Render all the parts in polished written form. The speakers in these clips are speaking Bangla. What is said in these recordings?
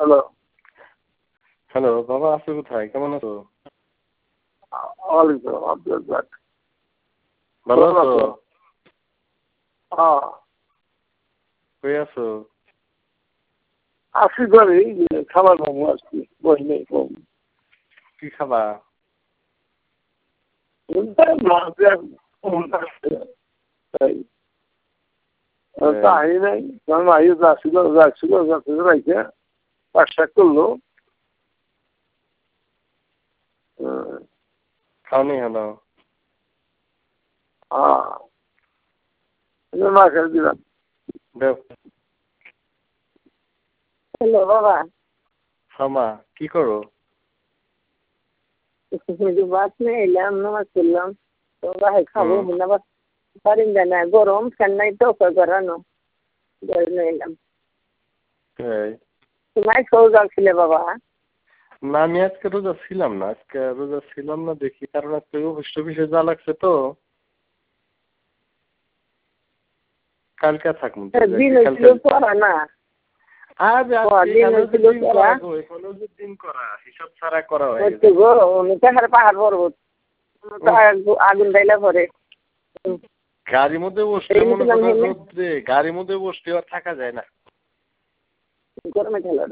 হ্যালো। হ্যালো, বাবা আছো কোথায়? কেমন আছো? ওয়ালাইকুম আসসালাম, আব্দুল রাজ্জাক। ভালো কেমন আছো? আছো? হ্যাঁ, কই আছো? আসি করে খাবার খাবো আজকে, বই নেই কম। কি খাবা? মাছ দিয়ে কম থাকছে, তাই তাই নাই, কারণ আইয়ে যাচ্ছিল রাইখে পাক শাক করলো। খাওনি কেন? মা খেয়ে দিলাম। দেও। হ্যালো বাবা, হামা কি করো? বাস নিয়ে এলাম, নামাজ পড়লাম, তো বাসায় খাবো হুম। না, পারিন না, গরম ফ্যান নাই তো করানো, নিয়ে এলাম। এই তোমার সৌ যাচ্ছিলে বাবা? না, আমি আজকে রোজা ছিলাম না, দেখি, কারণ আজকে অফিস টফিসে যা লাগছে তো কালকে থাকবো। দিন হয়েছিল পড়া না, আজ দিন হয়েছিল পড়া দিন করা হিসাব ছাড়া করা হয়ে হচ্ছে গেছে। গো, পাহাড় পাহাড় পর্বত আগুন ডাইলা পরে গাড়ির মধ্যে বসলে মনে করো রোদ্রে, গাড়ির মধ্যে বসলে আর থাকা যায় না। গরমে ঠেলা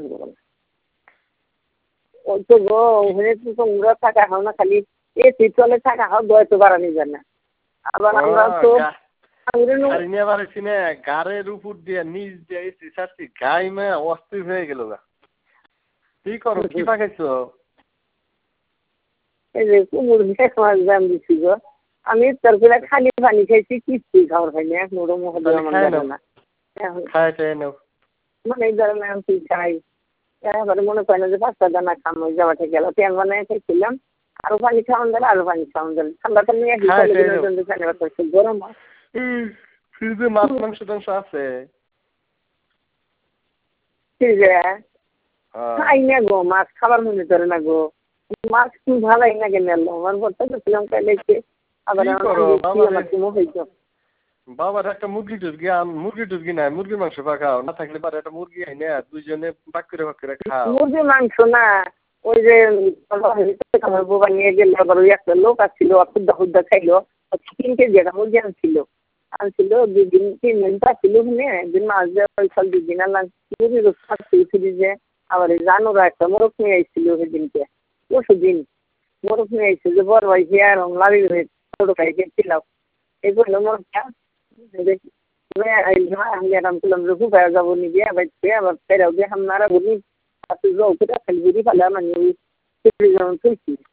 হচ্ছে গো, ওখানে তোমরা থাকা হও না, খালি এসি চলে থাকা হও, বয়স বাড়ানি যায় না। আবার আমরা তো গাড়ি নিয়ে পারছি না, গাড়ির উপর দিয়ে নিচ দিয়ে এসি ছাড়ছি, গাই মে অস্থির হয়ে গেল গা। কি করো, কি পাকাইছো? এই যে কুমুর মাছ দাম দিচ্ছি গো, আমি তারপরে খালি পানি খাইছি, কিচ্ছুই খাবার খাইনি, এক মুড়ো মুখ দিয়ে আমার যাবে না। খাই চাই নাও। মানে এই ধরনের আমি কি খাই, এবারে মনে করেন যে 5টা দানা খাম, ওই যাওয়াটা গেল তেল বানায় খাইছিলাম, আরো পানি খাওয়ান গেল, আরো পানি খাওয়ান গেল, ঠান্ডা পানি গরম ফ্রিজে মাছ মাংস টাংস আছে? খাই না গো, মাছ খাবার মনে করে না গো, মাছ কি ভালোই না কেন আমার বলতে গেছিলাম কাইলে, আবার বাবার একটা মুরগি টুরগি নাই, মুরগির মাংস পাকাও, না থাকলে পারে একটা মুরগি আইনে দুইজনে পাক করে খাও। মুরগির মাংস না, ওই যে আমার বোবা নিয়ে গেল, আবার ওই একটা লোক আসছিল, হুদ্দা খাইলো, 3 কেজি একটা মুরগি আনছিল 2 দিন 3 দিন পাচ্ছিল, একদিন মাছ দেওয়া 2 দিন আনলাম মুরগির ফ্রিজে। আবার এই জানুরা একটা মোরগ নিয়ে আসছিল সেদিনকে, পরশুদিন মোরগ নিয়ে আসছে, যে বড় ভাই আর লাড়ি ছোট ভাই গেছিলাম, এই বললো মোরগটা আমি আরাম করলাম যে খুব যাবো নি দিয়ে বাইতে, আবার ফেরাও দিয়ে হামনারা বলি খালি বুড়ি ফেলে মানে যেমন চলছি